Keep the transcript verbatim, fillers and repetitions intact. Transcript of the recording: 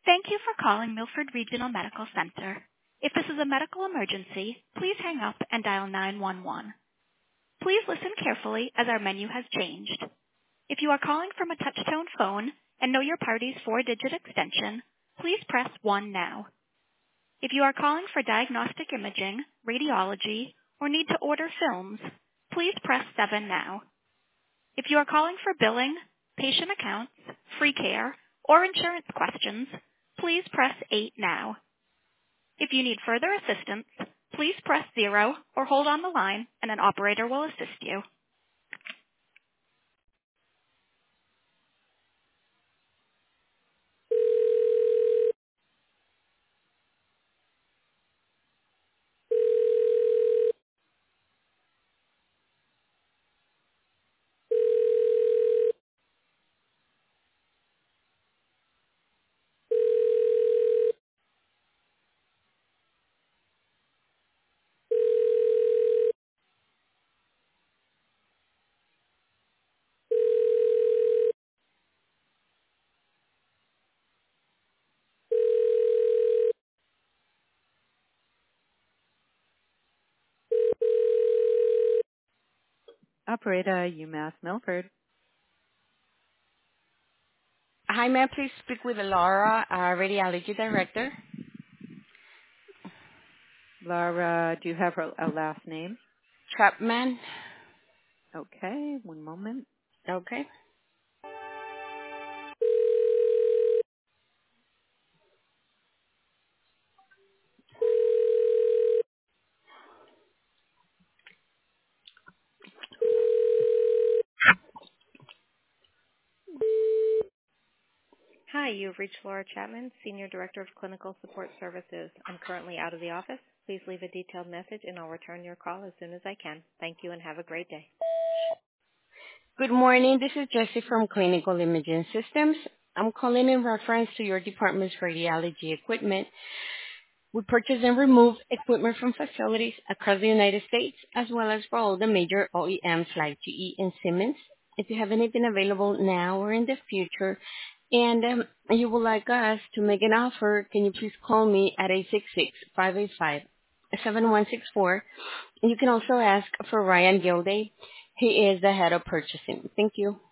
Thank you for calling Milford Regional Medical Center. If this is a medical emergency, please hang up and dial nine one one. Please listen carefully as our menu has changed. If you are calling from a touch-tone phone and know your party's four-digit extension, please press one now. If you are calling for diagnostic imaging, radiology, or need to order films, please press seven now. If you are calling for billing, patient accounts, free care, or insurance questions, please press eight now. If you need further assistance, please press zero or hold on the line and an operator will assist you. Operator, UMass Milford. Hi, may I please speak with Laura, uh, radiology director? Laura, do you have her a last name? Trapman. Okay, one moment. Okay. Hi, you've reached Laura Chapman, Senior Director of Clinical Support Services. I'm currently out of the office. Please leave a detailed message and I'll return your call as soon as I can. Thank you and have a great day. Good morning. This is Jessie from Clinical Imaging Systems. I'm calling in reference to your department's radiology equipment. We purchase and remove equipment from facilities across the United States, as well as for all the major O E Ms like G E and Siemens. If you have anything available now or in the future, and um, you would like us to make an offer, can you please call me at eight six six, five eight five, seven one six four. You can also ask for Ryan Gilday. He is the head of purchasing. Thank you.